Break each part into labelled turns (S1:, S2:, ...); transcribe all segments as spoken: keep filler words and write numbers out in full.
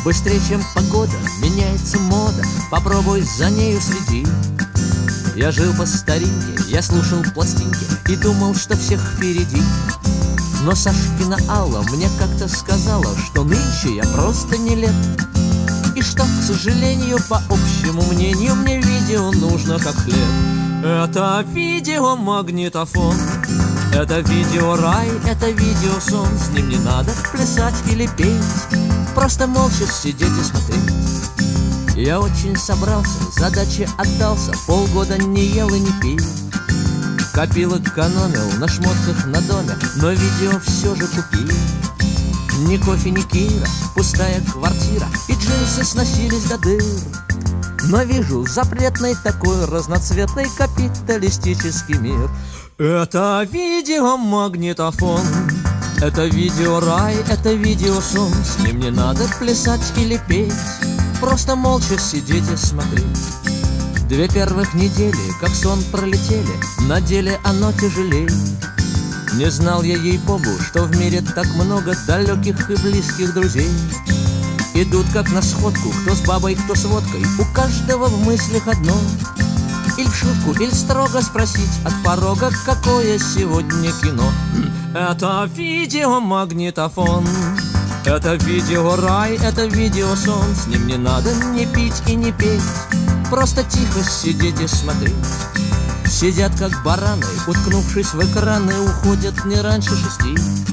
S1: Быстрее, чем погода, меняется мода, попробуй за нею следи. Я жил по старинке, я слушал пластинки и думал, что всех впереди. Но Сашкина Алла мне как-то сказала, что нынче я просто не лет. И что, к сожалению, по общему мнению, мне видео нужно как хлеб. Это видеомагнитофон, это видеорай, это видеосон. С ним не надо плясать или петь, просто молча сидеть и смотреть. Я очень собрался, задаче отдался, полгода не ел и не пил. Копил, экономил на шмотках на доме, но видео все же купил. Ни кофе, ни Кира, пустая квартира, и джинсы сносились до дыр. Но вижу запретный такой разноцветный капиталистический мир. Это видеомагнитофон, это видеорай, это видеосон. С ним не надо плясать или петь, просто молча сидеть и смотреть. Две первых недели, как сон, пролетели, на деле оно тяжелее. Не знал я, ей-богу, что в мире так много далеких и близких друзей. Идут как на сходку, кто с бабой, кто с водкой, у каждого в мыслях одно. Или в шутку, или строго спросить от порога, какое сегодня кино. Это видеомагнитофон, это видеорай, это видеосон. С ним не надо ни пить и не петь, просто тихо сидеть и смотреть. Сидят как бараны, уткнувшись в экраны, уходят не раньше шести.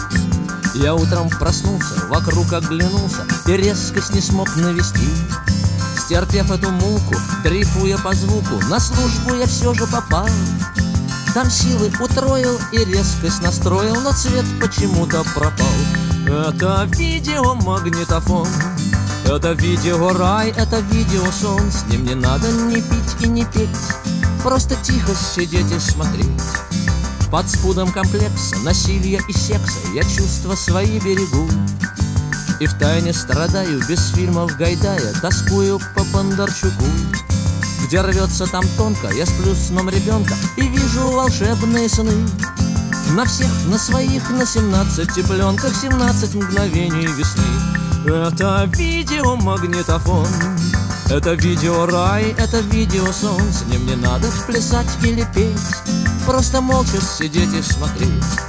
S1: Я утром проснулся, вокруг оглянулся и резкость не смог навести. Стерпев эту муку, дрейфуя по звуку, на службу я все же попал. Там силы утроил и резкость настроил, но цвет почему-то пропал. Это видеомагнитофон, это видеорай, это видеосон. С ним не надо ни пить и не петь, просто тихо сидеть и смотреть. Под спудом комплекса, насилия и секса я чувства свои берегу. И втайне страдаю, без фильмов Гайдая тоскую по Бондарчуку. Где рвется, там тонко, я сплю сном ребенка и вижу волшебные сны. На всех, на своих, на семнадцати пленках семнадцать мгновений весны. Это видеомагнитофон, это видеорай, это видеосон. С ним не надо плясать или петь, просто молча сидеть и смотреть.